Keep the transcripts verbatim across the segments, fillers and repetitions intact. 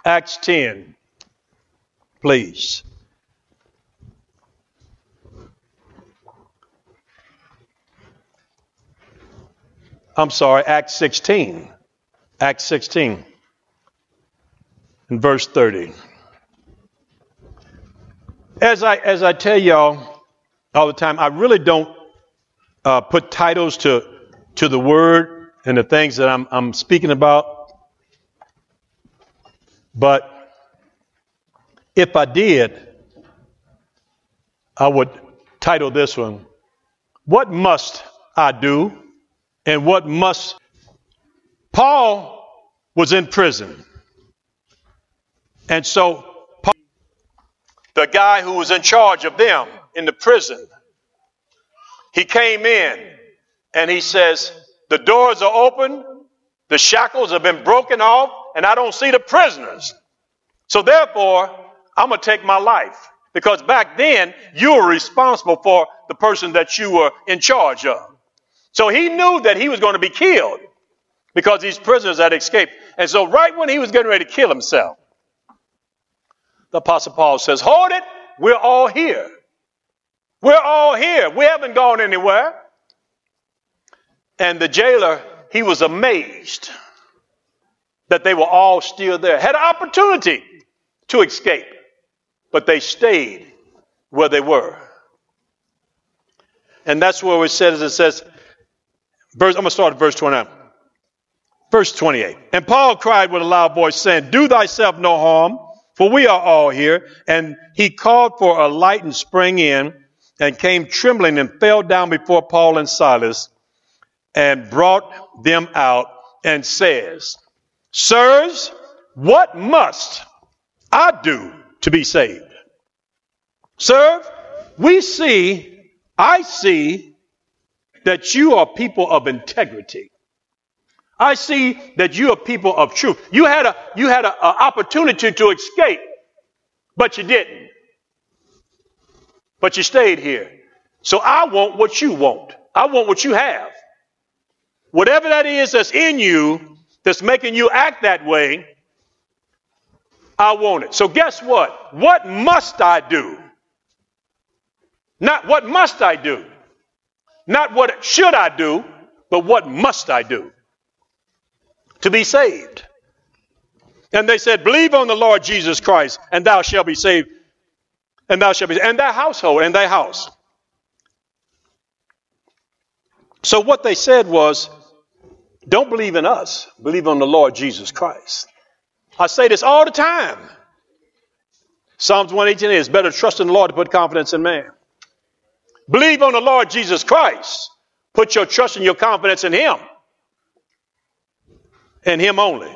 Acts ten, please. I'm sorry, Acts sixteen. Acts sixteen and verse thirty. As I as I tell y'all all the time, I really don't uh, put titles to to the word and the things that I'm I'm speaking about. But if I did, I would title this one, "What Must I Do?" And what must. Paul was in prison. And so Paul, the guy who was in charge of them in the prison, he came in and he says, the doors are open, the shackles have been broken off, and I don't see the prisoners. So therefore, I'm going to take my life. Because back then, you were responsible for the person that you were in charge of. So he knew that he was going to be killed because these prisoners had escaped. And so right when he was getting ready to kill himself, the Apostle Paul says, hold it, we're all here. We're all here. We haven't gone anywhere. And the jailer, he was amazed that they were all still there. Had an opportunity to escape, but they stayed where they were. And that's where it says, it says, Verse, I'm going to start at verse twenty-nine. Verse twenty-eight. And Paul cried with a loud voice, saying, do thyself no harm, for we are all here. And he called for a light and sprang in, and came trembling and fell down before Paul and Silas, and brought them out, and says, sirs, what must I do to be saved? Sir, we see, I see, that you are people of integrity. I see that you are people of truth. You had a you had an opportunity to escape, but you didn't. But you stayed here. So I want what you want. I want what you have. Whatever that is that's in you that's making you act that way, I want it. So guess what? What must I do? Not what must I do? Not what should I do, but what must I do to be saved? And they said, believe on the Lord Jesus Christ, and thou shalt be saved, and thou shalt be, and thy household, and thy house. So what they said was, don't believe in us, believe on the Lord Jesus Christ. I say this all the time. Psalms one eighteen is better to trust in the Lord to put confidence in man. Believe on the Lord Jesus Christ. Put your trust and your confidence in him. And him only.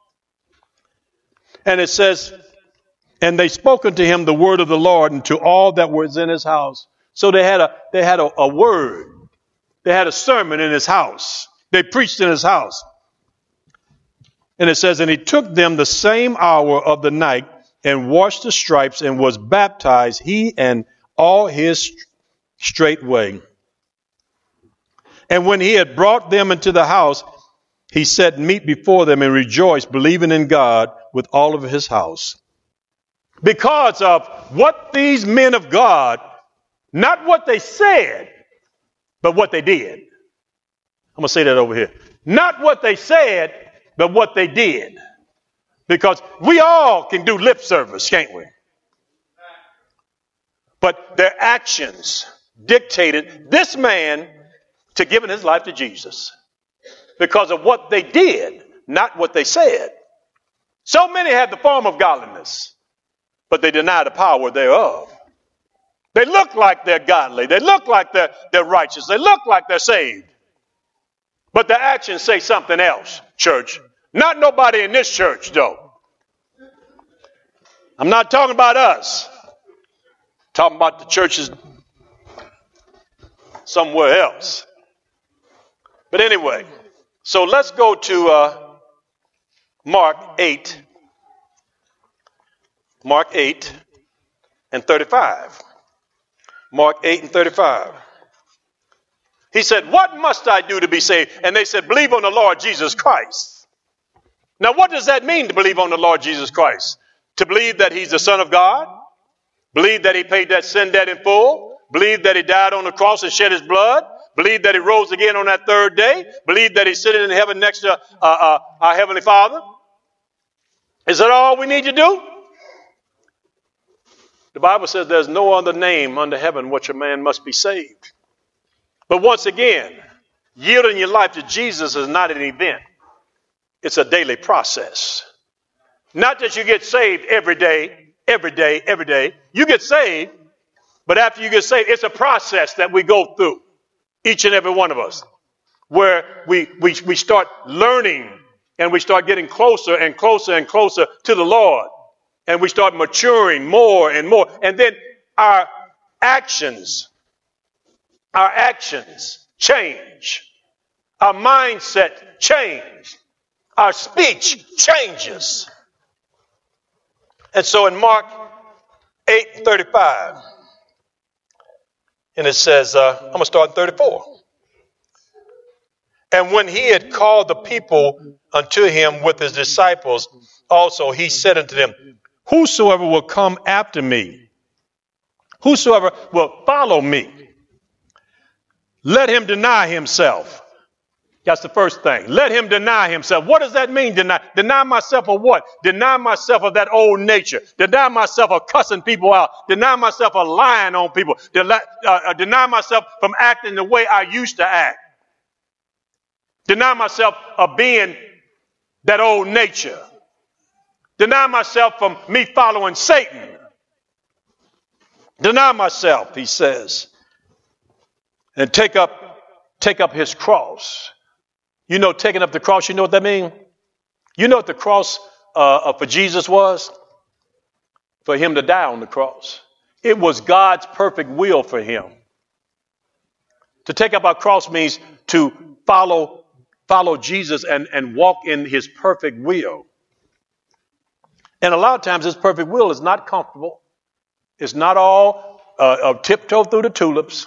And it says, and they spoke unto him the word of the Lord and to all that was in his house. So they had a they had a, a word. They had a sermon in his house. They preached in his house. And it says, and he took them the same hour of the night and washed the stripes and was baptized, he and all his straightway. And when he had brought them into the house, he set meat before them and rejoiced, believing in God with all of his house. Because of what these men of God, not what they said, but what they did. I'm going to say that over here. Not what they said, but what they did. Because we all can do lip service, can't we? But their actions dictated this man to giving his life to Jesus because of what they did, not what they said. So many have the form of godliness, but they deny the power thereof. They look like they're godly. They look like they're, they're righteous. They look like they're saved. But their actions say something else, church. Not nobody in this church, though. I'm not talking about us. I'm talking about the churches somewhere else. But anyway, so let's go to uh, Mark eight. Mark eight and thirty-five. Mark eight and thirty-five. He said, what must I do to be saved? And they said, believe on the Lord Jesus Christ. Now, what does that mean to believe on the Lord Jesus Christ? To believe that he's the Son of God, believe that he paid that sin debt in full, believe that he died on the cross and shed his blood, believe that he rose again on that third day, believe that he's sitting in heaven next to uh, uh, our Heavenly Father. Is that all we need to do? The Bible says there's no other name under heaven which a man must be saved. But once again, yielding your life to Jesus is not an event. It's a daily process. Not that you get saved every day, every day, every day. You get saved, but after you get saved, it's a process that we go through, each and every one of us, where we, we, we start learning and we start getting closer and closer and closer to the Lord. And we start maturing more and more. And then our actions, our actions change. Our mindset change. Our speech changes. And so in Mark eight thirty-five, and it says, uh, I'm going to start in thirty-four. And when he had called the people unto him with his disciples, also he said unto them, whosoever will come after me, whosoever will follow me, let him deny himself. That's the first thing. Let him deny himself. What does that mean, deny? Deny myself of what? Deny myself of that old nature. Deny myself of cussing people out. Deny myself of lying on people. Deny, uh, deny myself from acting the way I used to act. Deny myself of being that old nature. Deny myself from me following Satan. Deny myself, he says, and take up, take up his cross. You know, taking up the cross, you know what that means? You know what the cross uh, for Jesus was? For him to die on the cross. It was God's perfect will for him. To take up our cross means to follow, follow Jesus and, and walk in his perfect will. And a lot of times his perfect will is not comfortable. It's not all uh, uh, tiptoe through the tulips.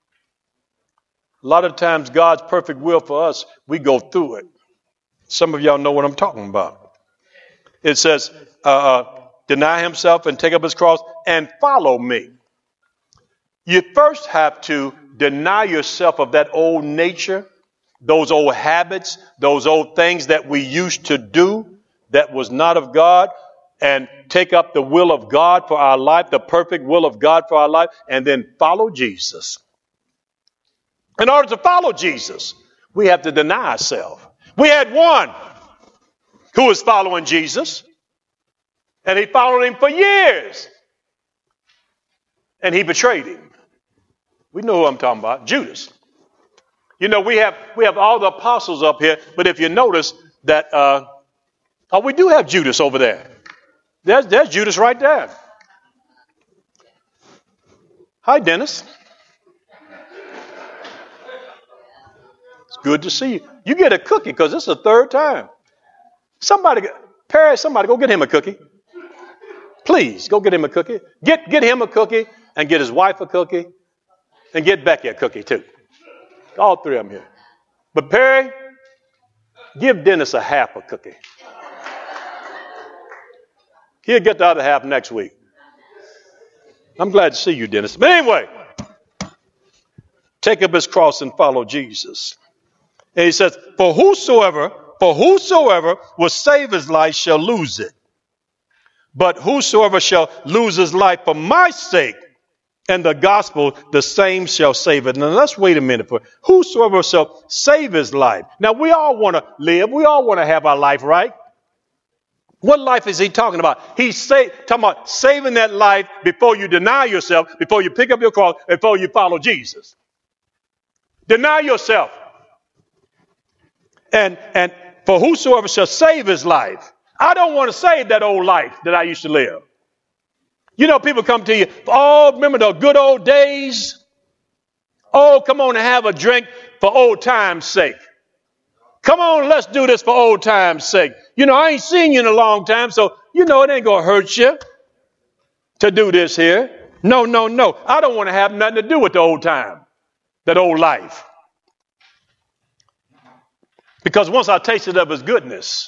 A lot of times God's perfect will for us, we go through it. Some of y'all know what I'm talking about. It says, uh, uh, deny himself and take up his cross and follow me. You first have to deny yourself of that old nature, those old habits, those old things that we used to do that was not of God, and take up the will of God for our life, the perfect will of God for our life, and then follow Jesus. In order to follow Jesus, we have to deny ourselves. We had one who was following Jesus, and he followed him for years, and he betrayed him. We know who I'm talking about, Judas. You know, we have we have all the apostles up here, but if you notice that, uh, oh, we do have Judas over there. There's, there's Judas right there. Hi, Dennis. It's good to see you. You get a cookie because this is the third time. Somebody, Perry, somebody go get him a cookie. Please, go get him a cookie. Get, get him a cookie and get his wife a cookie and get Becky a cookie too. All three of them here. But Perry, give Dennis a half a cookie. He'll get the other half next week. I'm glad to see you, Dennis. But anyway, take up his cross and follow Jesus. And he says, for whosoever, for whosoever will save his life shall lose it. But whosoever shall lose his life for my sake and the gospel, the same shall save it. Now let's wait a minute for whosoever shall save his life. Now we all want to live. We all want to have our life, right? What life is he talking about? He's say, talking about saving that life before you deny yourself, before you pick up your cross, before you follow Jesus. Deny yourself. And, and for whosoever shall save his life. I don't want to save that old life that I used to live. You know, people come to you, oh, remember the good old days? Oh, come on and have a drink for old time's sake. Come on, let's do this for old time's sake. You know, I ain't seen you in a long time, so, you know, it ain't going to hurt you to do this here. No, no, no. I don't want to have nothing to do with the old time, that old life. Because once I tasted of his goodness,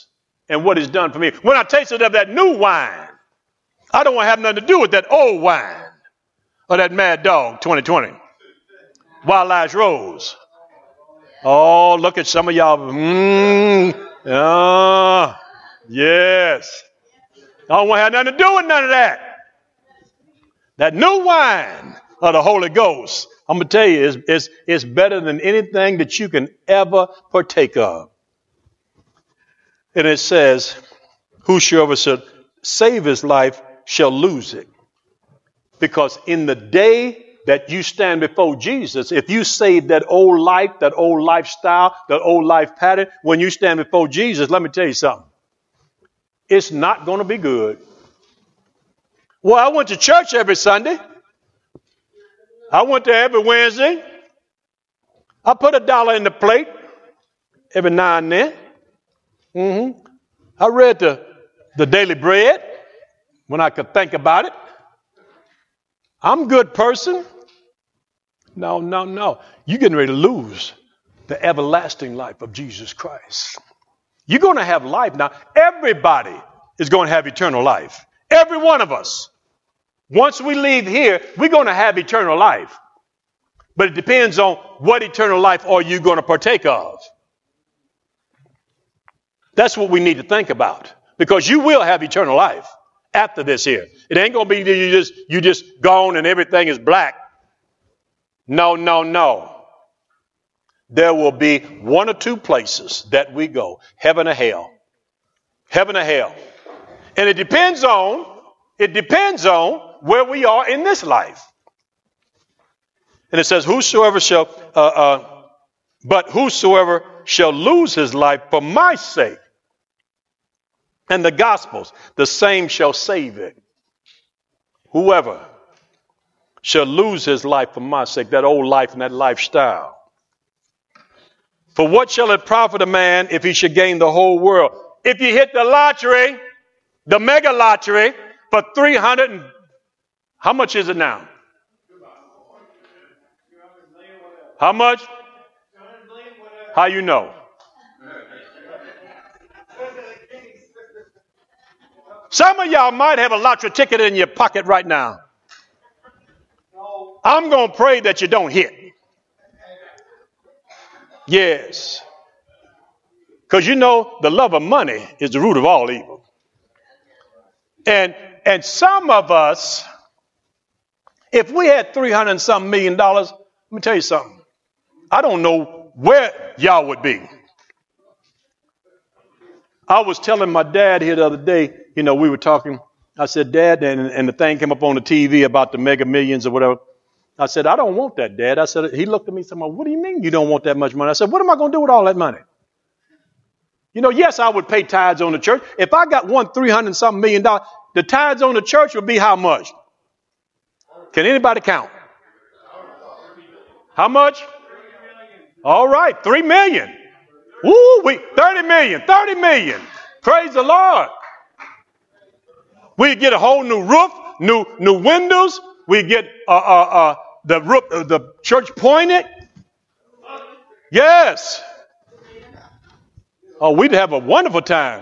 and what he's done for me. When I tasted of that new wine, I don't want to have nothing to do with that old wine or that Mad Dog twenty twenty. Wildlife Rose. Oh, look at some of y'all. Mm, ah, yes. I don't want to have nothing to do with none of that. That new wine of the Holy Ghost, I'm going to tell you, is, is, is better than anything that you can ever partake of. And it says, whosoever shall save his life shall lose it. Because in the day that you stand before Jesus, if you save that old life, that old lifestyle, that old life pattern, when you stand before Jesus, let me tell you something. It's not going to be good. Well, I went to church every Sunday. I went there every Wednesday. I put a dollar in the plate every now and then. Mm-hmm. I read the, the Daily Bread when I could think about it. I'm a good person. No, no, no. You're getting ready to lose the everlasting life of Jesus Christ. You're going to have life. Now, everybody is going to have eternal life. Every one of us. Once we leave here, we're going to have eternal life. But it depends on what eternal life are you going to partake of. That's what we need to think about. Because you will have eternal life after this here. It ain't going to be that you just, you just gone and everything is black. No, no, no. There will be one or two places that we go. Heaven or hell. Heaven or hell. And it depends on, it depends on where we are in this life. And it says, whosoever shall, uh, uh, but whosoever shall lose his life for my sake and the gospel's, the same shall save it. Whoever shall lose his life for my sake, that old life and that lifestyle. For what shall it profit a man if he should gain the whole world? If you hit the lottery, the mega lottery, for three hundred and how much is it now? How much? How you know? Some of y'all might have a lottery ticket in your pocket right now. I'm going to pray that you don't hit. Yes. Because you know the love of money is the root of all evil. And and some of us, if we had three hundred and something million dollars, let me tell you something. I don't know where y'all would be. I was telling my dad here the other day, you know, we were talking. I said, Dad, and, and the thing came up on the T V about the mega millions or whatever. I said, I don't want that, Dad. I said, he looked at me and said, what do you mean you don't want that much money? I said, what am I going to do with all that money? You know, yes, I would pay tithes on the church. If I got one three hundred and something million dollars, the tithes on the church would be how much? Can anybody count? How much? All right, three million. Woo, we thirty million, thirty million. Praise the Lord. We get a whole new roof, new new windows. We get uh, uh, uh, the roof, uh, the church pointed. Yes. Oh, we'd have a wonderful time.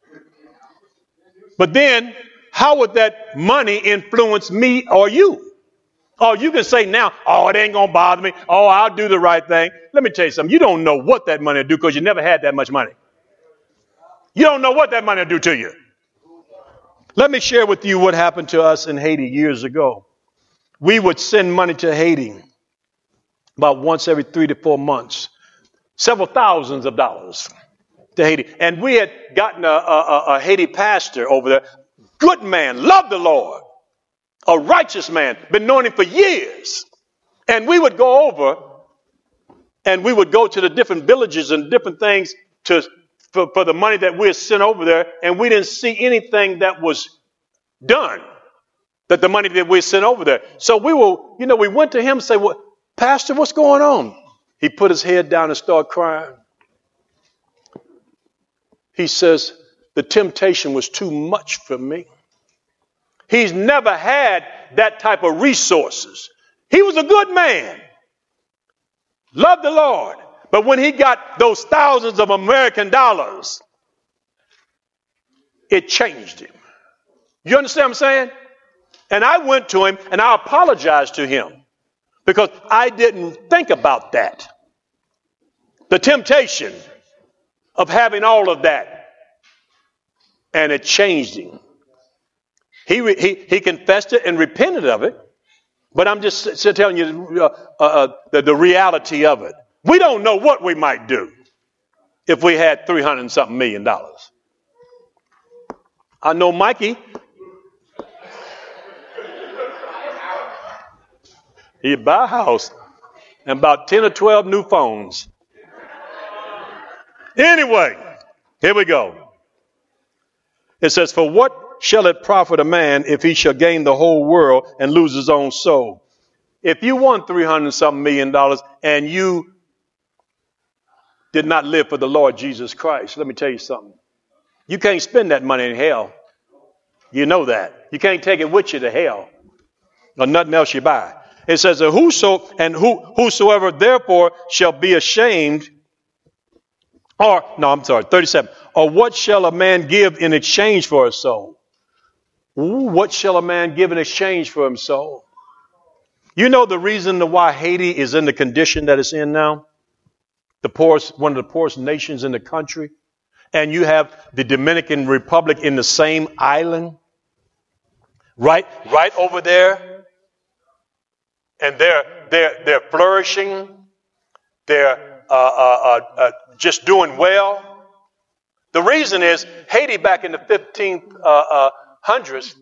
But then, how would that money influence me or you? Oh, you can say now, oh, it ain't going to bother me. Oh, I'll do the right thing. Let me tell you something. You don't know what that money will do because you never had that much money. You don't know what that money will do to you. Let me share with you what happened to us in Haiti years ago. We would send money to Haiti about once every three to four months. Several thousands of dollars to Haiti. And we had gotten a, a, a Haiti pastor over there. Good man, loved the Lord. A righteous man, been knowing him for years. And we would go over and we would go to the different villages and different things to for, for the money that we had sent over there. And we didn't see anything that was done. That the money that we sent over there. So we were, you know, we went to him and said, well, Pastor, what's going on? He put his head down and started crying. He says, the temptation was too much for me. He's never had that type of resources. He was a good man. Loved the Lord. But when he got those thousands of American dollars, it changed him. You understand what I'm saying? And I went to him and I apologized to him because I didn't think about that. The temptation of having all of that. And it changed him. He, he, he confessed it and repented of it. But I'm just telling you uh, uh, the, the reality of it. We don't know what we might do if we had three hundred and something million dollars. I know Mikey. He'd buy a house and about ten or twelve new phones. Anyway, here we go. It says, for what shall it profit a man if he shall gain the whole world and lose his own soul? If you won three hundred and something million dollars and you did not live for the Lord Jesus Christ, let me tell you something. You can't spend that money in hell. You know that. You can't take it with you to hell or nothing else you buy. It says, whoso and who, whosoever therefore shall be ashamed, or, no, I'm sorry, thirty-seven. Or what shall a man give in exchange for his soul? Ooh, what shall a man give in exchange for his soul? You know the reason why Haiti is in the condition that it's in now? The poorest, one of the poorest nations in the country. And you have the Dominican Republic in the same island. Right, right over there. And they're, they're, they're flourishing. They're uh, uh, uh, uh, just doing well. The reason is Haiti back in the fifteenth uh, uh, hundreds,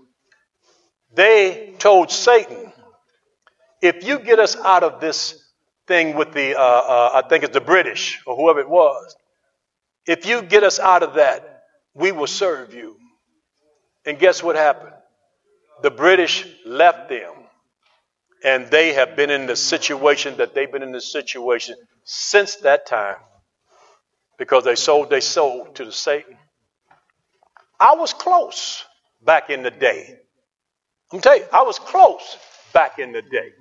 they told Satan, if you get us out of this thing with the, uh, uh, I think it's the British or whoever it was, if you get us out of that, we will serve you. And guess what happened? The British left them. And they have been in the situation that they've been in the situation since that time. Because they sold their soul to the Satan. I was close back in the day. I'm telling you, I was close back in the day.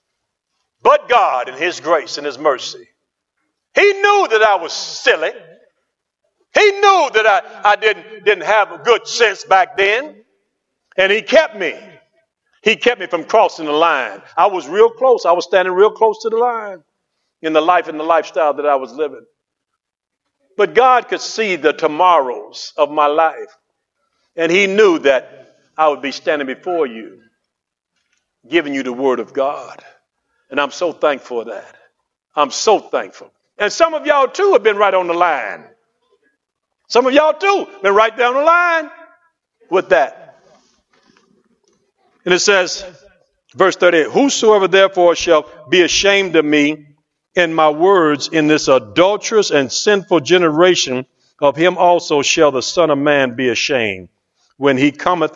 But God in his grace and his mercy, he knew that I was silly. He knew that I, I didn't, didn't have a good sense back then. And he kept me. He kept me from crossing the line. I was real close. I was standing real close to the line in the life and the lifestyle that I was living. But God could see the tomorrows of my life. And he knew that I would be standing before you, giving you the word of God. And I'm so thankful for that. I'm so thankful. And some of y'all too have been right on the line. Some of y'all too been right down the line with that. And it says, verse thirty-eight, whosoever therefore shall be ashamed of me and my words in this adulterous and sinful generation, of him also shall the Son of Man be ashamed when he cometh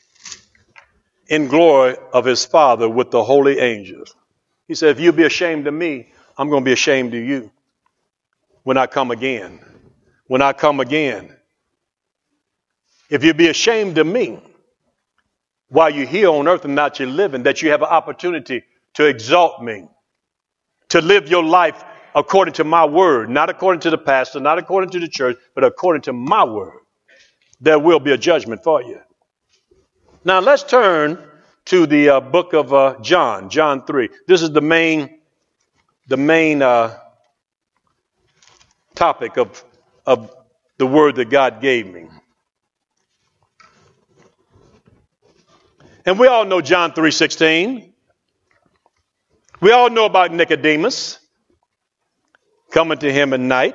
in glory of his Father with the holy angels. He said, if you be ashamed of me, I'm going to be ashamed of you when I come again. When I come again. If you be ashamed of me while you're here on earth and not you're living, that you have an opportunity to exalt me, to live your life according to my word, not according to the pastor, not according to the church, but according to my word, there will be a judgment for you. Now let's turn to the uh, book of uh, John, John three. This is the main, the main uh, topic of, of the word that God gave me. And we all know John three sixteen. We all know about Nicodemus coming to him at night.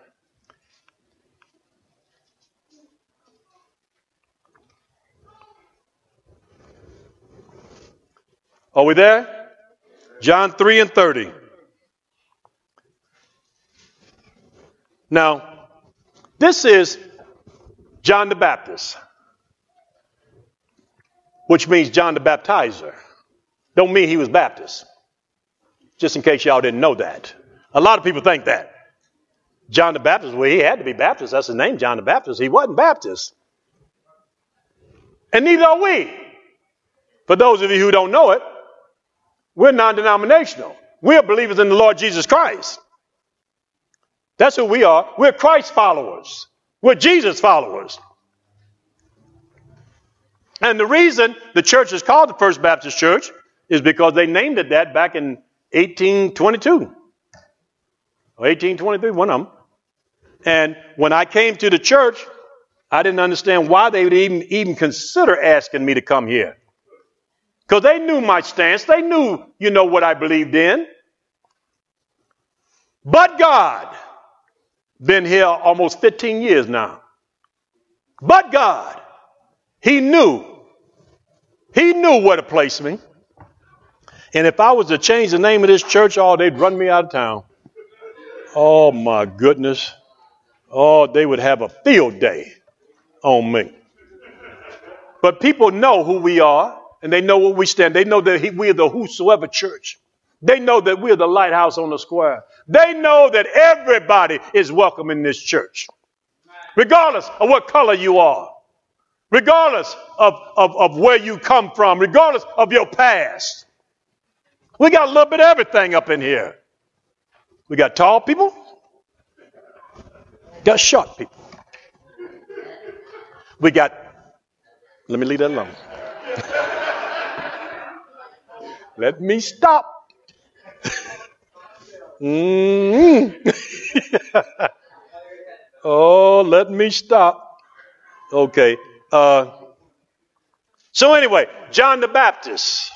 Are we there? John three and thirty. Now, this is John the Baptist, which means John the Baptizer. Don't mean he was Baptist. Just in case y'all didn't know that. A lot of people think that. John the Baptist, well, he had to be Baptist. That's his name, John the Baptist. He wasn't Baptist. And neither are we. For those of you who don't know it, we're non-denominational. We're believers in the Lord Jesus Christ. That's who we are. We're Christ followers. We're Jesus followers. And the reason the church is called the First Baptist Church is because they named it that back in eighteen twenty-two or eighteen twenty-three, one of them. And when I came to the church, I didn't understand why they would even, even consider asking me to come here. Because they knew my stance. They knew, you know, what I believed in. But God, been here almost fifteen years now. But God, he knew, he knew where to place me. And if I was to change the name of this church, oh, they'd run me out of town. Oh, my goodness. Oh, they would have a field day on me. But people know who we are, and they know where we stand. They know that he, we are the whosoever church. They know that we are the lighthouse on the square. They know that everybody is welcome in this church, regardless of what color you are, regardless of, of, of where you come from, regardless of your past. We got a little bit of everything up in here. We got tall people, got short people. We got, let me leave that alone. Let me stop. Mm-hmm. Oh, let me stop. Okay. Uh, so anyway, John the Baptist,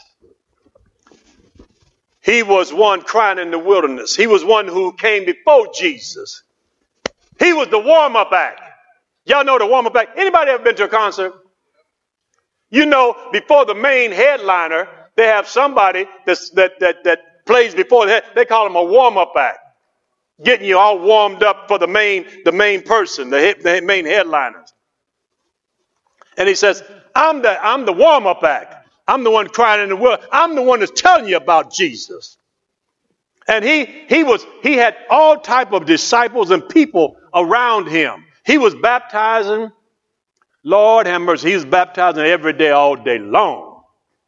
he was one crying in the wilderness. He was one who came before Jesus. He was the warm-up act. Y'all know the warm-up act. Anybody ever been to a concert? You know, before the main headliner, they have somebody that's, that that that plays before the head. They call him a warm-up act, getting you all warmed up for the main the main person, the, the main headliners. And he says, "I'm the I'm the warm-up act. I'm the one crying in the wilderness. I'm the one that's telling you about Jesus." And he he was he had all type of disciples and people around him. He was baptizing. Lord have mercy. He was baptizing every day, all day long.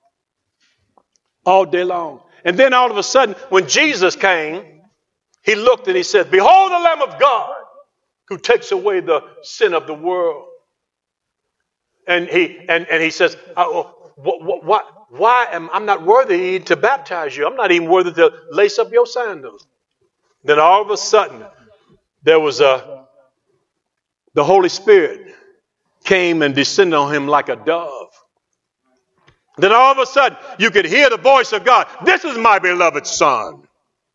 All day long. And then all of a sudden, when Jesus came, he looked and he said, "Behold the Lamb of God who takes away the sin of the world." And he and, and he says, oh, what, what, why am I'm not worthy to baptize you? I'm not even worthy to lace up your sandals. Then all of a sudden, there was a the Holy Spirit came and descended on him like a dove. Then all of a sudden, you could hear the voice of God. "This is my beloved son.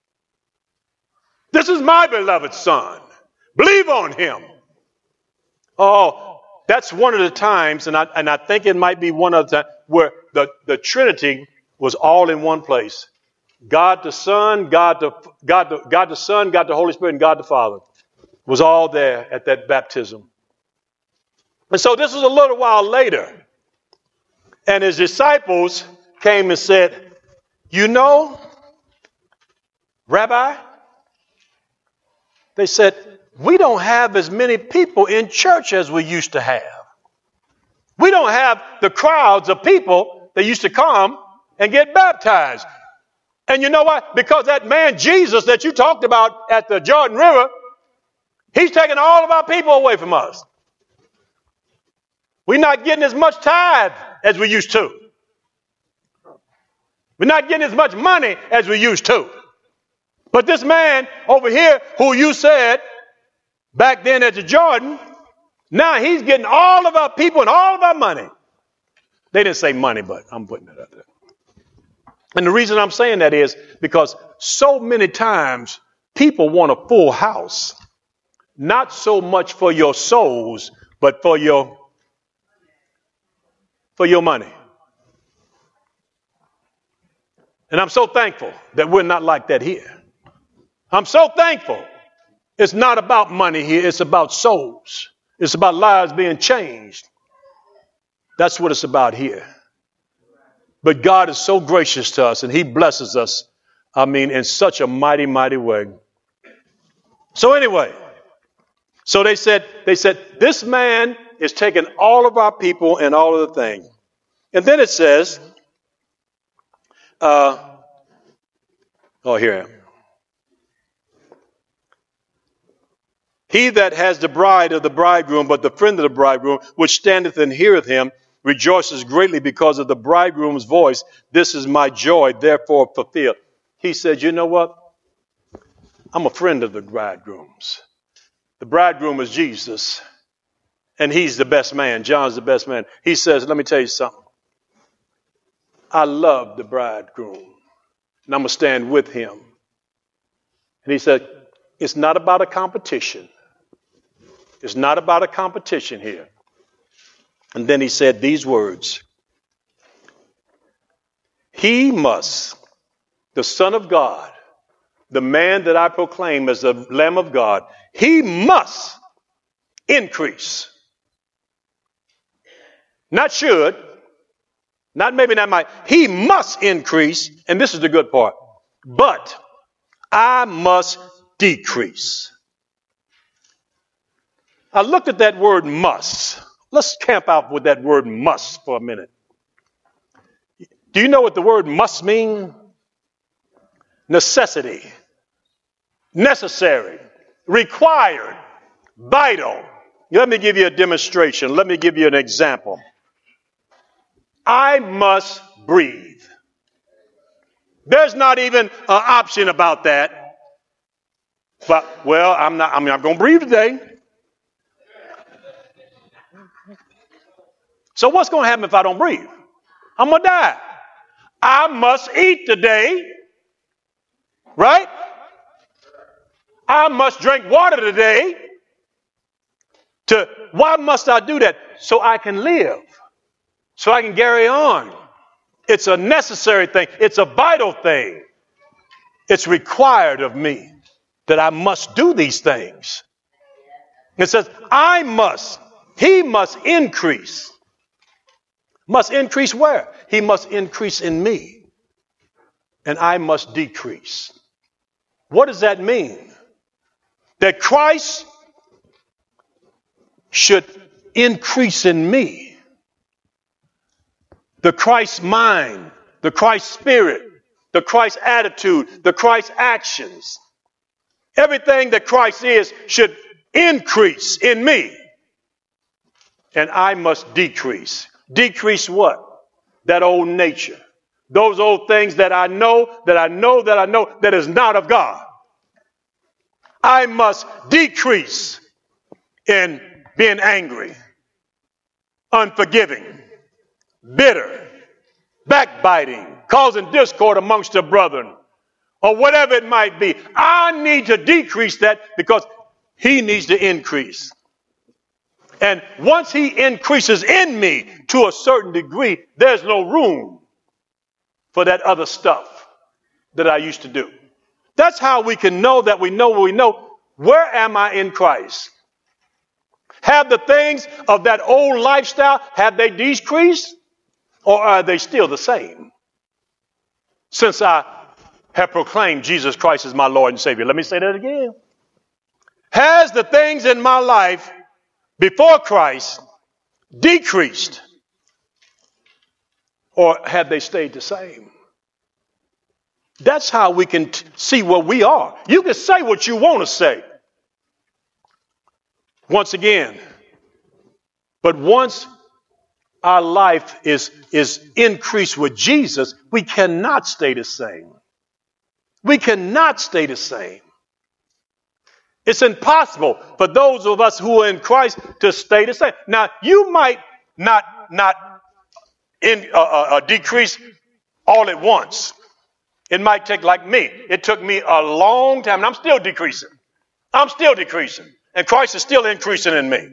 This is my beloved son. Believe on him." Oh, that's one of the times, and I, and I think it might be one of the times where the, the Trinity was all in one place. God the Son, God the, God, the, God the Son, God the Holy Spirit, and God the Father was all there at that baptism. And so this was a little while later. And his disciples came and said, "You know, Rabbi," they said, "we don't have as many people in church as we used to have. We don't have the crowds of people that used to come and get baptized. And you know what? Because that man Jesus that you talked about at the Jordan River, he's taking all of our people away from us. We're not getting as much tithe as we used to. We're not getting as much money as we used to. But this man over here who you said back then at the Jordan, now he's getting all of our people and all of our money." They didn't say money, but I'm putting it up there. And the reason I'm saying that is because so many times people want a full house, not so much for your souls, but for your for your money. And I'm so thankful that we're not like that here. I'm so thankful. It's not about money here. It's about souls. It's about lives being changed. That's what it's about here. But God is so gracious to us, and he blesses us, I mean, in such a mighty, mighty way. So anyway, so they said, they said, this man is taking all of our people and all of the things. And then it says, uh, oh, here I am. "He that has the bride of the bridegroom, but the friend of the bridegroom, which standeth and heareth him, rejoices greatly because of the bridegroom's voice. This is my joy, therefore fulfill. He said, you know what? I'm a friend of the bridegroom's. The bridegroom is Jesus, and he's the best man. John's the best man. He says, let me tell you something. I love the bridegroom, and I'm going to stand with him. And he said, it's not about a competition. It's not about a competition here. And then he said these words. He must, the Son of God, the man that I proclaim as the Lamb of God, he must increase. Not should, not maybe, not might. He must increase, and this is the good part. But I must decrease. I looked at that word must. Let's camp out with that word must for a minute. Do you know what the word must mean? Necessity, necessary, required, vital. Let me give you a demonstration. Let me give you an example. I must breathe. There's not even an option about that. But, well, I'm not, I'm not going to breathe today. So what's going to happen if I don't breathe? I'm going to die. I must eat today. Right? I must drink water today. To, why must I do that? So I can live. So I can carry on. It's a necessary thing. It's a vital thing. It's required of me that I must do these things. It says, I must. He must increase. Must increase where? He must increase in me. And I must decrease. What does that mean? That Christ should increase in me. The Christ mind, the Christ spirit, the Christ attitude, the Christ actions. Everything that Christ is should increase in me. And I must decrease. Decrease what? That old nature. Those old things that I know, that I know, that I know, that is not of God. I must decrease in being angry, unforgiving, bitter, backbiting, causing discord amongst the brethren, or whatever it might be. I need to decrease that because he needs to increase. And once he increases in me to a certain degree, there's no room for that other stuff that I used to do. That's how we can know that we know what we know. Where am I in Christ? Have the things of that old lifestyle, have they decreased? Or are they still the same? Since I have proclaimed Jesus Christ as my Lord and Savior. Let me say that again. Has the things in my life before Christ decreased? Or have they stayed the same? That's how we can t- see where we are. You can say what you want to say. Once again. But once our life is, is increased with Jesus, we cannot stay the same. We cannot stay the same. It's impossible for those of us who are in Christ to stay the same. Now, you might not, not in, uh, uh, decrease all at once. It might take, like me, it took me a long time, and I'm still decreasing. I'm still decreasing. And Christ is still increasing in me.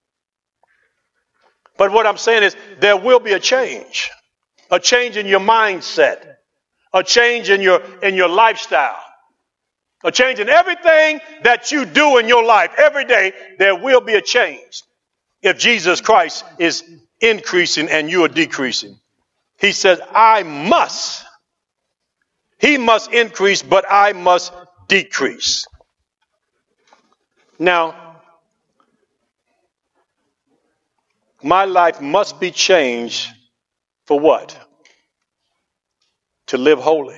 But what I'm saying is there will be a change. A change in your mindset. A change in your, in your lifestyle. A change in everything that you do in your life. Every day, there will be a change. If Jesus Christ is increasing and you are decreasing. He says, I must. He must increase, but I must decrease. Now, my life must be changed for what? To live holy.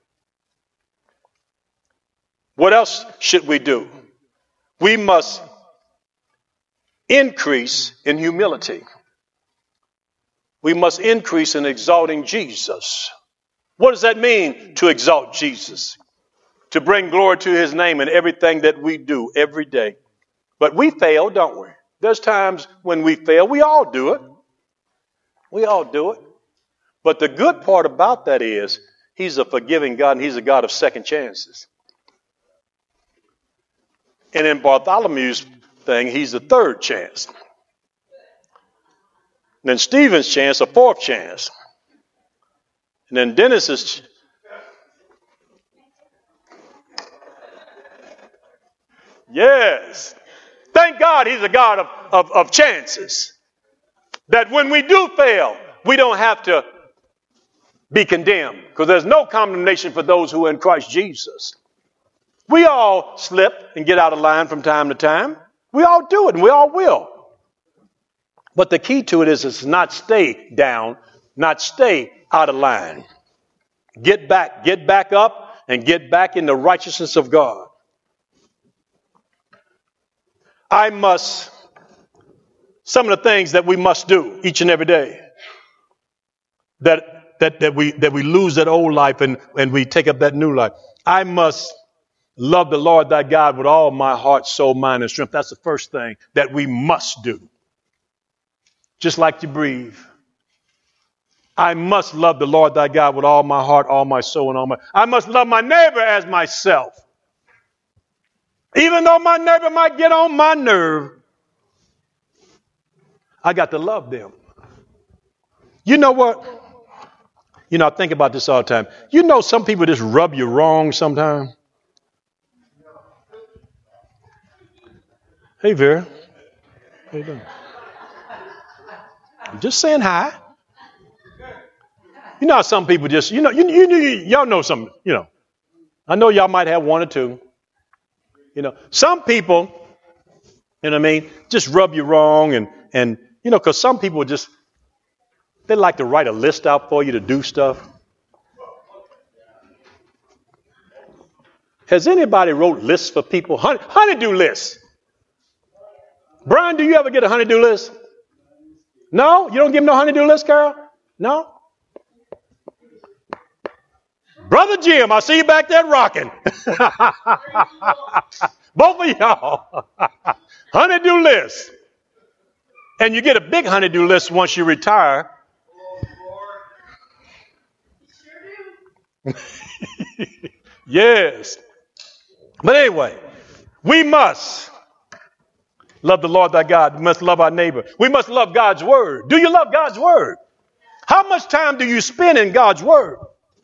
What else should we do? We must increase in humility. we must increase in exalting Jesus. What does that mean, to exalt Jesus? To bring glory to his name in everything that we do every day. But we fail, don't we? There's times when we fail. We all do it. We all do it. But the good part about that is he's a forgiving God, and he's a God of second chances. And in Bartholomew's thing, he's the third chance. And then Stephen's chance, a fourth chance. And then Dennis's. Yes. Thank God he's a God of, of, of chances. That when we do fail, we don't have to be condemned. Because there's no condemnation for those who are in Christ Jesus. We all slip and get out of line from time to time. We all do it, and we all will. But the key to it is, is to not stay down, not stay out of line. Get back, get back up, and get back in the righteousness of God. I must, some of the things that we must do each and every day, that that that we that we lose that old life and, and we take up that new life. I must love the Lord thy God with all my heart, soul, mind, and strength. That's the first thing that we must do. Just like you breathe. I must love the Lord thy God with all my heart, all my soul, and all my... I must love my neighbor as myself. Even though my neighbor might get on my nerve, I got to love them. You know what? You know, I think about this all the time. You know, some people just rub you wrong sometimes. Hey, Vera. How you doing? I'm just saying hi. You know how some people just, you know, you, you, you, y'all know some, you know. I know y'all might have one or two. You know, some people, you know what I mean, just rub you wrong. And, and you know, because some people just, they like to write a list out for you to do stuff. Has anybody wrote lists for people? Honey, honeydew lists. Brian, do you ever get a honeydew list? No? You don't give them no honeydew list, Carol? No? Brother Jim, I see you back there rocking. Both of y'all. Honeydew list. And you get a big honeydew list once you retire. Yes. But anyway, we must love the Lord thy God. We must love our neighbor. We must love God's word. Do you love God's word? How much time do you spend in God's word?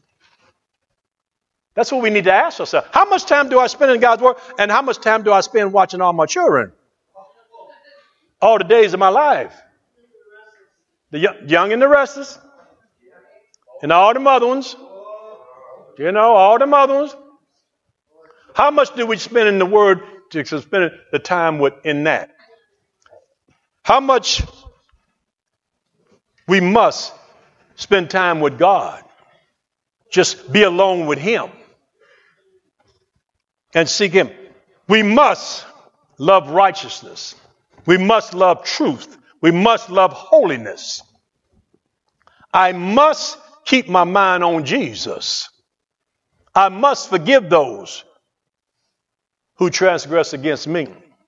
That's what we need to ask ourselves. How much time do I spend in God's word? And how much time do I spend watching all my children? All the days of my life. The young and the restless. And all the mother ones. You know, all the mother ones. How much do we spend in the word to spend the time with in that? How much we must spend time with God. Just be alone with him. And seek him. We must love righteousness. We must love truth. We must love holiness. I must keep my mind on Jesus. I must forgive those who transgress against me.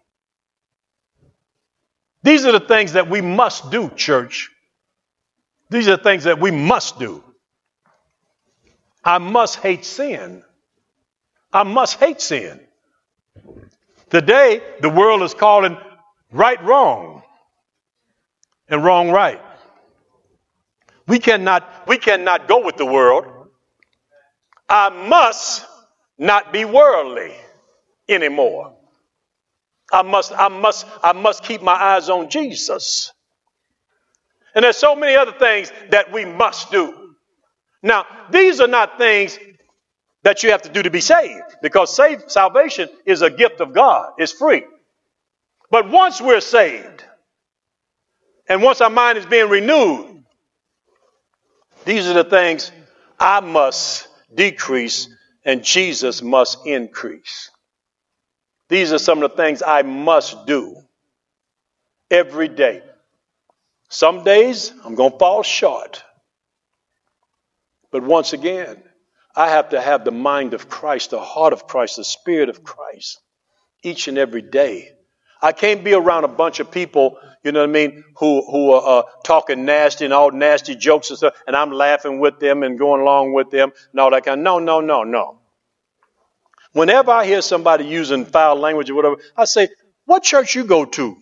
These are the things that we must do, church. These are the things that we must do. I must hate sin. I must hate sin. Today, the world is calling right wrong and wrong right. We cannot, we cannot go with the world. I must not be worldly anymore. I must, I must, I must keep my eyes on Jesus. And there's so many other things that we must do. Now, these are not things that you have to do to be saved, because save, salvation is a gift of God. It's free. But once we're saved, and once our mind is being renewed, these are the things I must decrease and Jesus must increase. These are some of the things I must do every day. Some days I'm going to fall short. But once again, I have to have the mind of Christ, the heart of Christ, the spirit of Christ each and every day. I can't be around a bunch of people, you know what I mean, who who are uh, talking nasty and all nasty jokes and stuff, and I'm laughing with them and going along with them and all that kind of, no, no, no, no. Whenever I hear somebody using foul language or whatever, I say, what church you go to?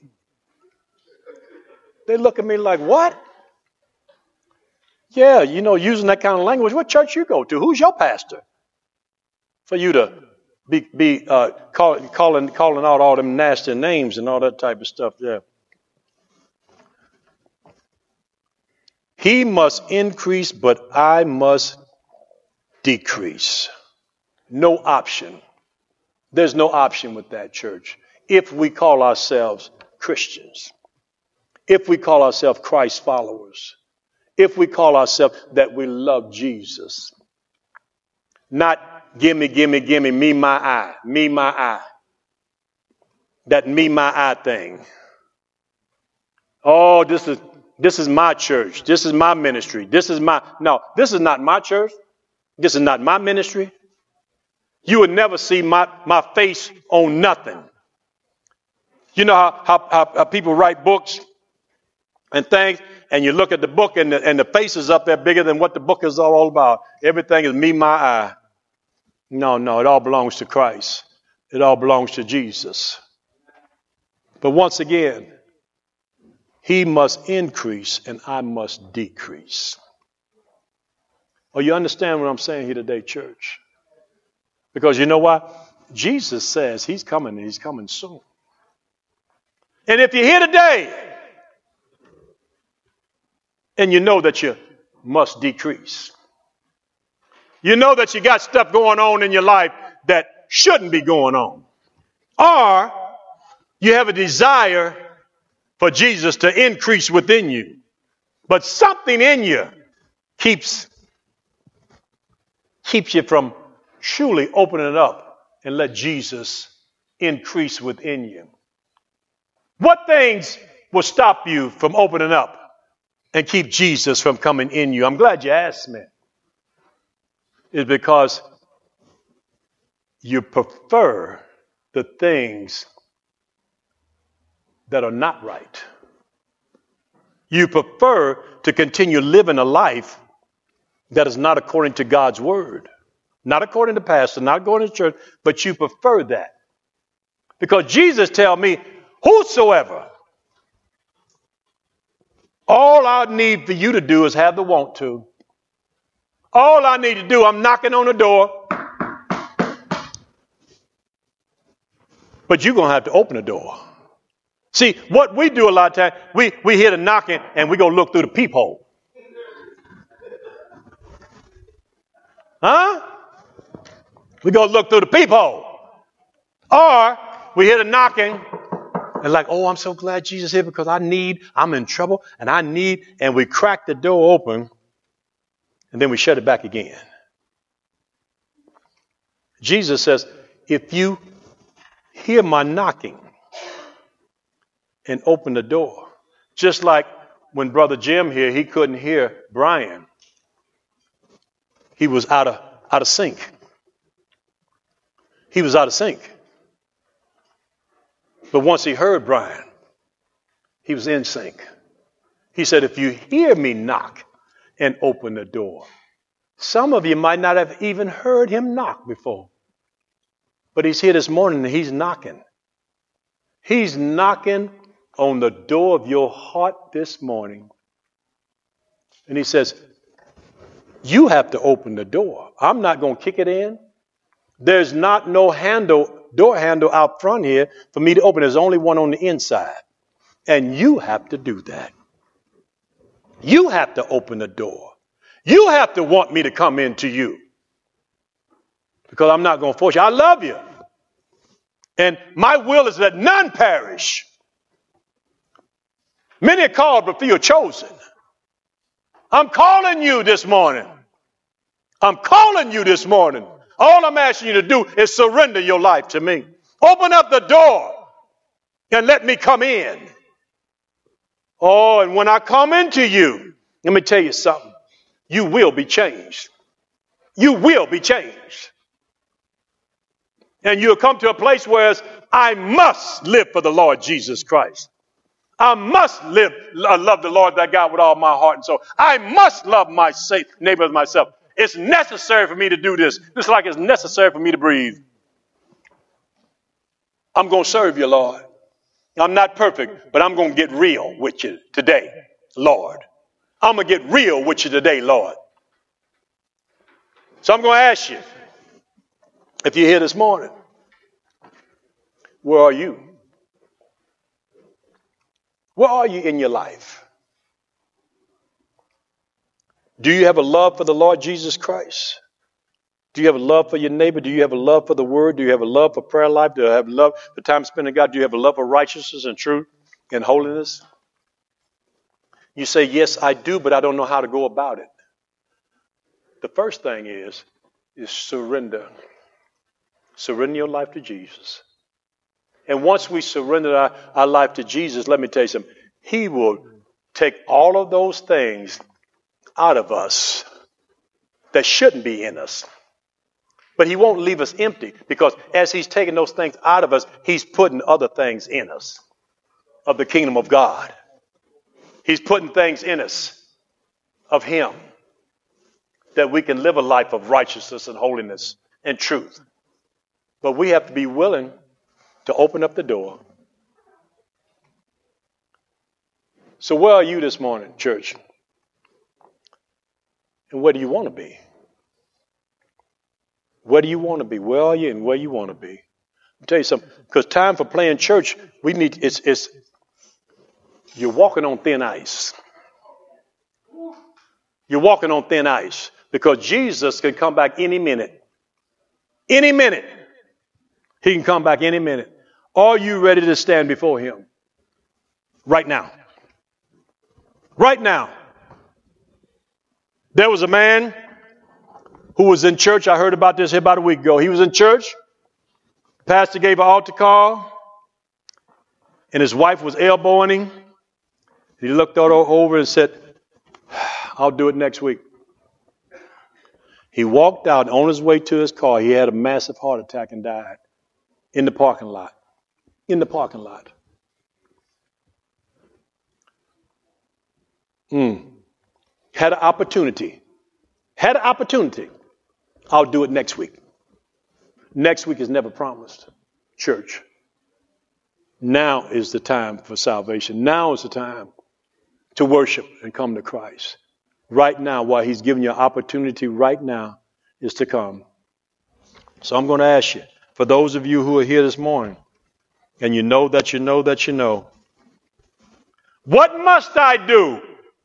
They look at me like, what? Yeah, you know, using that kind of language, what church you go to? Who's your pastor? For you to be be uh, call, calling calling out all them nasty names and all that type of stuff there. He must increase, but I must decrease. No option. There's no option with that, church. If we call ourselves Christians, if we call ourselves Christ followers, if we call ourselves that we love Jesus, not gimme, gimme, gimme, me, my, I, me, my, I. That me, my, I thing. Oh, this is this is my church. This is my ministry. This is my, no, this is not my church. This is not my ministry. You would never see my, my face on nothing. You know how, how, how, how people write books and things, and you look at the book and the, and the face is up there bigger than what the book is all about. Everything is me, my, I. No, no, it all belongs to Christ. It all belongs to Jesus. But once again, he must increase and I must decrease. Oh, you understand what I'm saying here today, church? Because you know what? Jesus says he's coming and he's coming soon. And if you're here today and you know that you must decrease, you know that you got stuff going on in your life that shouldn't be going on, or you have a desire for Jesus to increase within you, but something in you keeps keeps you from truly opening it up and let Jesus increase within you. What things will stop you from opening up and keep Jesus from coming in you? I'm glad you asked me. It's because you prefer the things that are not right. You prefer to continue living a life that is not according to God's word, not according to pastor, not according to church, but you prefer that. Because Jesus tell me, whosoever, all I need for you to do is have the want to. All I need to do, I'm knocking on the door, but you're going to have to open the door. See, what we do a lot of times, we, we hear the knocking and we go look through the peephole. Huh? We go look through the peephole. Or we hear the knocking and like, oh, I'm so glad Jesus is here because I need, I'm in trouble and I need, and we crack the door open and then we shut it back again. Jesus says, if you hear my knocking and open the door, just like when Brother Jim here, he couldn't hear Brian. He was out of out of sync. He was out of sync. But once he heard Brian, he was in sync. He said, if you hear me knock and open the door. Some of you might not have even heard him knock before. But he's here this morning and he's knocking. He's knocking on the door of your heart this morning. And he says, you have to open the door. I'm not going to kick it in. There's not no handle, door handle out front here for me to open. There's only one on the inside. And you have to do that. You have to open the door. You have to want me to come into you. Because I'm not going to force you. I love you. And my will is that none perish. Many are called, but few are chosen. I'm calling you this morning. I'm calling you this morning. All I'm asking you to do is surrender your life to me. Open up the door and let me come in. Oh, and when I come into you, let me tell you something. You will be changed. You will be changed. And you'll come to a place where I must live for the Lord Jesus Christ. I must live, uh, love the Lord thy God with all my heart and soul. I must love my neighbor as myself. It's necessary for me to do this, just like it's necessary for me to breathe. I'm going to serve you, Lord. I'm not perfect, but I'm going to get real with you today, Lord. I'm going to get real with you today, Lord. So I'm going to ask you, if you're here this morning, where are you? Where are you in your life? Do you have a love for the Lord Jesus Christ? Do you have a love for your neighbor? Do you have a love for the word? Do you have a love for prayer life? Do you have a love for time spent in God? Do you have a love for righteousness and truth and holiness? You say, yes, I do, but I don't know how to go about it. The first thing is, is surrender. Surrender your life to Jesus. And once we surrender our, our life to Jesus, let me tell you something. He will take all of those things out of us that shouldn't be in us. But he won't leave us empty, because as he's taking those things out of us, he's putting other things in us of the kingdom of God. He's putting things in us of him that we can live a life of righteousness and holiness and truth. But we have to be willing to open up the door. So where are you this morning, church? And where do you want to be? Where do you want to be? Where are you and where you want to be? I'll tell you something, because time for playing church, we need, it's, it's, you're walking on thin ice. You're walking on thin ice, because Jesus can come back any minute. Any minute. He can come back any minute. Are you ready to stand before him? Right now. Right now. There was a man who was in church. I heard about this about a week ago. He was in church. Pastor gave an altar call, and his wife was elbowing him. He looked over and said, I'll do it next week. He walked out, and on his way to his car, he had a massive heart attack and died in the parking lot. In the parking lot. Mm. Had an opportunity. Had an opportunity. I'll do it next week. Next week is never promised. Church. Now is the time for salvation. Now is the time to worship and come to Christ. Right now, while he's giving you an opportunity right now, is to come. So I'm going to ask you, for those of you who are here this morning, and you know that you know that you know, what must I do?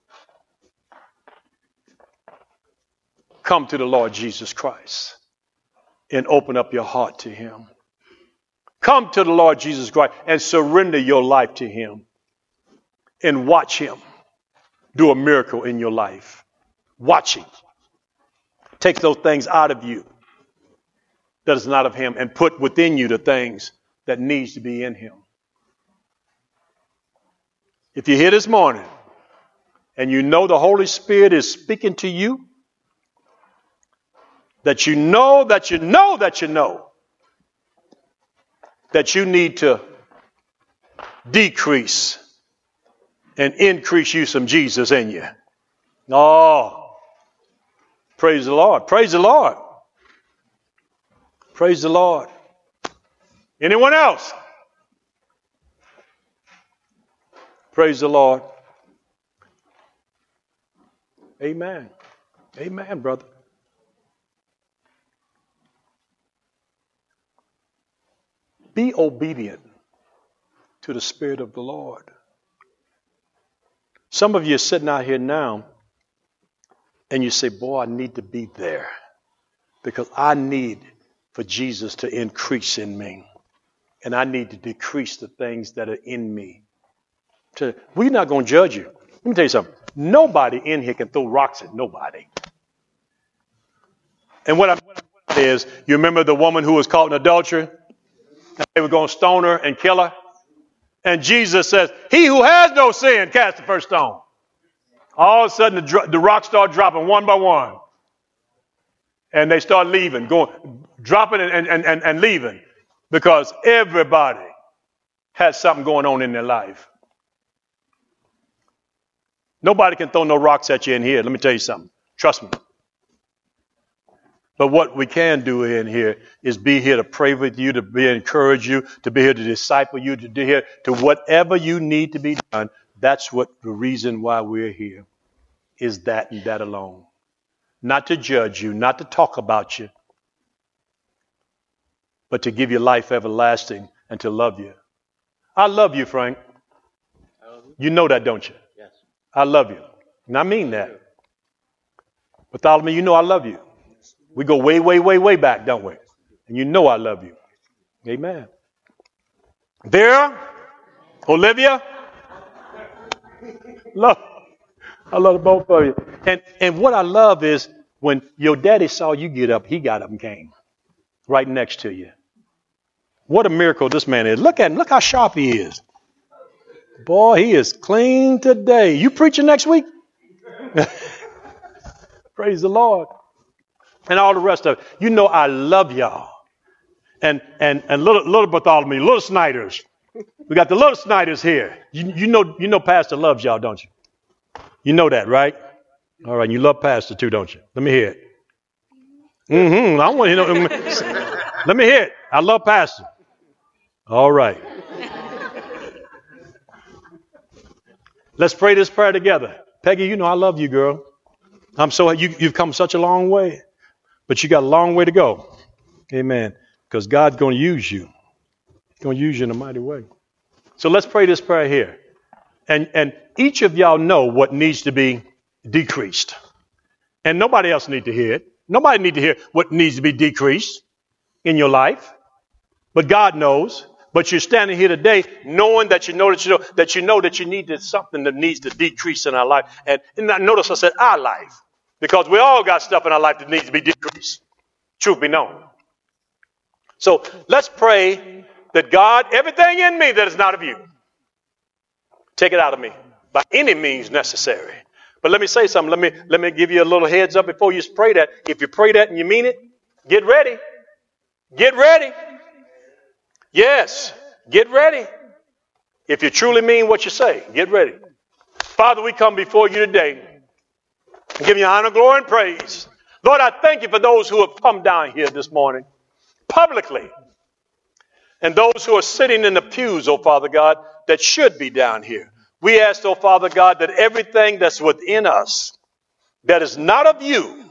Come to the Lord Jesus Christ and open up your heart to him. Come to the Lord Jesus Christ and surrender your life to him and watch him do a miracle in your life. Watch him. Take those things out of you that is not of him and put within you the things that needs to be in him. If you're here this morning and you know the Holy Spirit is speaking to you, that you know, that you know, that you know, that you need to decrease and increase you some Jesus in you. Oh, praise the Lord. Praise the Lord. Praise the Lord. Anyone else? Praise the Lord. Amen. Amen, brother. Be obedient to the Spirit of the Lord. Some of you are sitting out here now and you say, boy, I need to be there because I need for Jesus to increase in me. And I need to decrease the things that are in me. To, we're not going to judge you. Let me tell you something. Nobody in here can throw rocks at nobody. And what I is, you remember the woman who was caught in adultery? They were going to stone her and kill her. And Jesus says, he who has no sin, cast the first stone. All of a sudden, the, dro- the rocks start dropping one by one. And they start leaving, going, dropping and, and, and, and leaving. Because everybody has something going on in their life. Nobody can throw no rocks at you in here. Let me tell you something. Trust me. But what we can do in here is be here to pray with you, to be encourage you, to be here to disciple you, to be here to whatever you need to be done. That's what the reason why we're here is that and that alone. Not to judge you, not to talk about you, but to give you life everlasting and to love you. I love you, Frank. You know that, don't you? Yes. I love you. And I mean that. Bartholomew, you know I love you. We go way, way, way, way back, don't we? And you know I love you. Amen. Vera, Olivia, love. I love the both of you. And and what I love is when your daddy saw you get up, he got up and came right next to you. What a miracle this man is. Look at him. Look how sharp he is. Boy, he is clean today. You preaching next week? Praise the Lord. And all the rest of it. You know I love y'all. And and and little little Bartholomew, little Snyders. We got the little Snyders here. You, you know you know Pastor loves y'all, don't you? You know that, right? All right, you love Pastor too, don't you? Let me hear it. Mm-hmm. I want to know. Let me hear it. I love Pastor. All right. Let's pray this prayer together. Peggy, you know I love you, girl. I'm so you, you've come such a long way. But you got a long way to go. Amen. Because God's going to use you. He's going to use you in a mighty way. So let's pray this prayer here. And, and each of y'all know what needs to be decreased. And nobody else needs to hear it. Nobody needs to hear what needs to be decreased in your life. But God knows. But you're standing here today knowing that you know that you know that you know that you need to, something that needs to decrease in our life. And, and notice I said our life. Because we all got stuff in our life that needs to be decreased. Truth be known. So let's pray that God, everything in me that is not of you, take it out of me by any means necessary. But let me say something. Let me, let me give you a little heads up before you pray that. If you pray that and you mean it, get ready. Get ready. Yes, get ready. If you truly mean what you say, get ready. Father, we come before you today. Give you honor, glory, and praise. Lord, I thank you for those who have come down here this morning publicly. And those who are sitting in the pews, oh Father God, that should be down here. We ask, oh Father God, that everything that's within us that is not of you,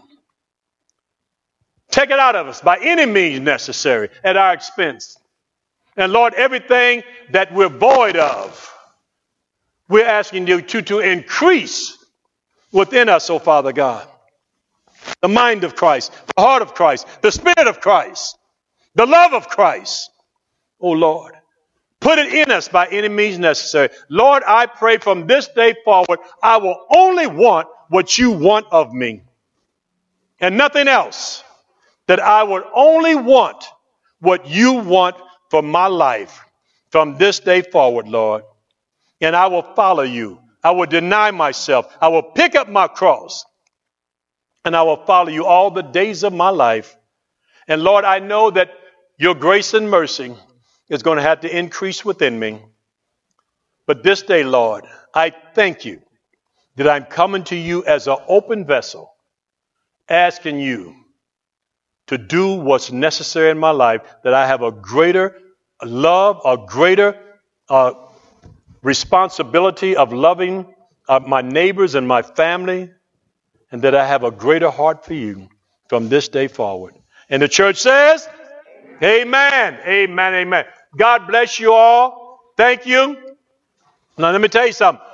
take it out of us by any means necessary at our expense. And Lord, everything that we're void of, we're asking you to, to increase within us, oh Father God. The mind of Christ, the heart of Christ, the spirit of Christ, the love of Christ. Oh Lord, put it in us by any means necessary. Lord, I pray from this day forward, I will only want what you want of me and nothing else. That I would only want what you want for my life from this day forward, Lord. And I will follow you. I will deny myself. I will pick up my cross. And I will follow you all the days of my life. And Lord, I know that your grace and mercy is going to have to increase within me. But this day, Lord, I thank you that I'm coming to you as an open vessel, asking you to do what's necessary in my life, that I have a greater love, a greater uh, responsibility of loving uh, my neighbors and my family, and that I have a greater heart for you from this day forward. And the church says, amen, amen, amen. God bless you all. Thank you. Now let me tell you something.